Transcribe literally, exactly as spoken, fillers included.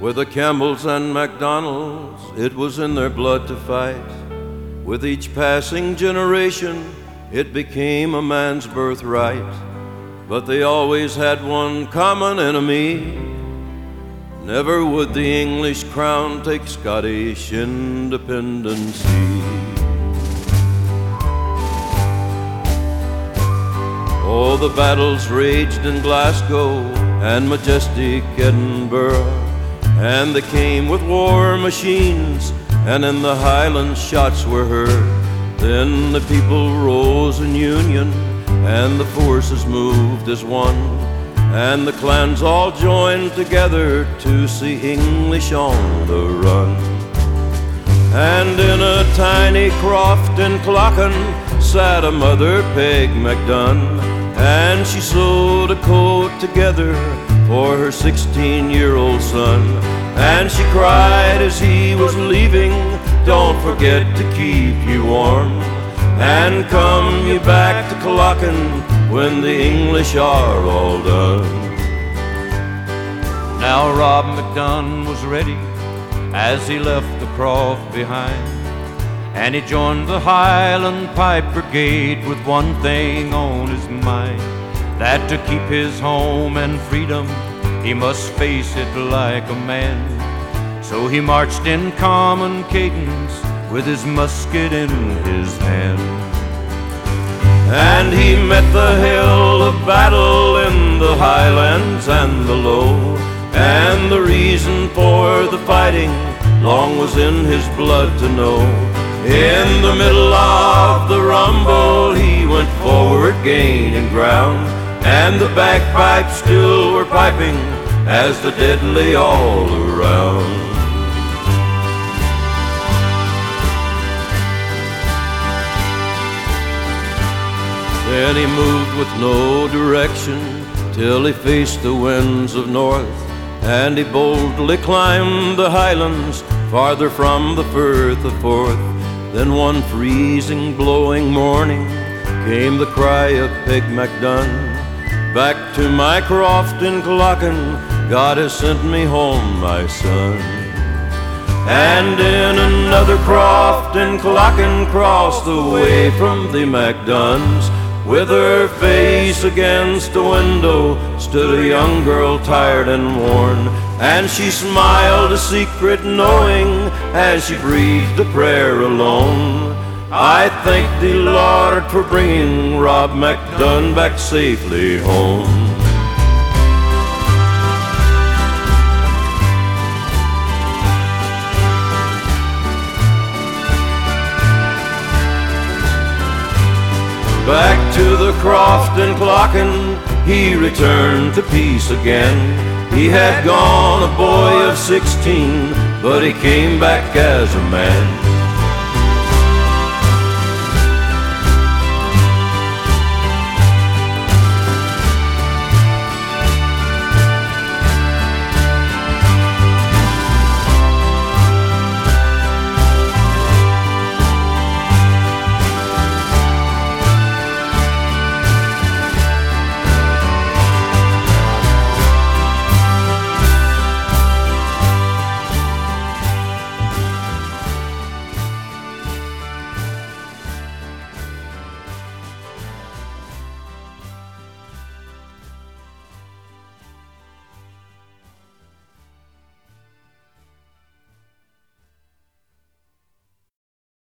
With the Campbells and MacDonalds, it was in their blood to fight. With each passing generation, it became a man's birthright. But they always had one common enemy. Never would the English crown take Scottish independency. Oh, the battles raged in Glasgow and majestic Edinburgh, and they came with war machines, and in the Highlands shots were heard. Then the people rose in union, and the forces moved as one, and the clans all joined together to see English on the run. And in a tiny croft in Cloughan sat a mother, Peg MacDunn, and she sewed a coat together for her sixteen-year-old son. And she cried as he was leaving, "Don't forget to keep you warm, and come you back to Cloughan when the English are all done." Now Rob MacDunn was ready as he left the croft behind, and he joined the Highland Pipe Brigade with one thing on his mind, that to keep his home and freedom he must face it like a man. So he marched in common cadence with his musket in his hand. And he met the hill of battle in the Highlands and the Low, and the reason for the fighting long was in his blood to know. In the middle of the rumble he went forward gaining ground, and the bagpipes still were piping as the dead lay all around. Then he moved with no direction till he faced the winds of north, and he boldly climbed the Highlands farther from the Firth of Forth. Then one freezing, blowing morning came the cry of Peg MacDunn, "Back to my croft in Cloughan, God has sent me home, my son." And in another croft in Cloughan, crossed away from the MacDunns, with her face against the window stood a young girl tired and worn, and she smiled a secret knowing as she breathed a prayer alone, "I thank thee, Lord, for bringing Rob MacDunn back safely home." Back to the croft in Cloughan he returned to peace again. He had gone a boy of sixteen, but he came back as a man.